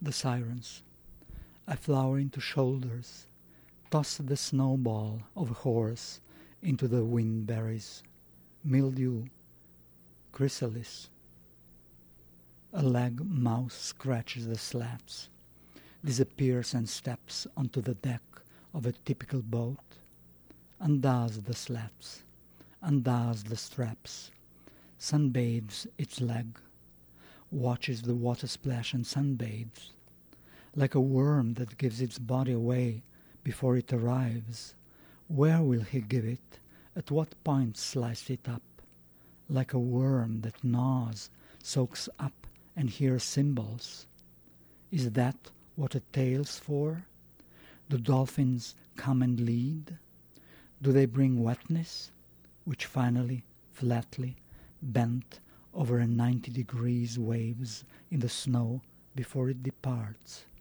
The sirens. I flower into shoulders, toss the snowball of a horse into the windberries, mildew, chrysalis. A leg mouse scratches the slats, disappears and steps onto the deck of a typical boat, undoes the slats, undoes the straps, sunbathes its leg, watches the water splash and sunbathes, like a worm that gives its body away before it arrives. Where will he give it? At what point slice it up? Like a worm that gnaws, soaks up, and hears cymbals. Is that what a tale's for? Do dolphins come and lead? Do they bring wetness, which finally, flatly, bent over a 90 degrees waves in the snow before it departs?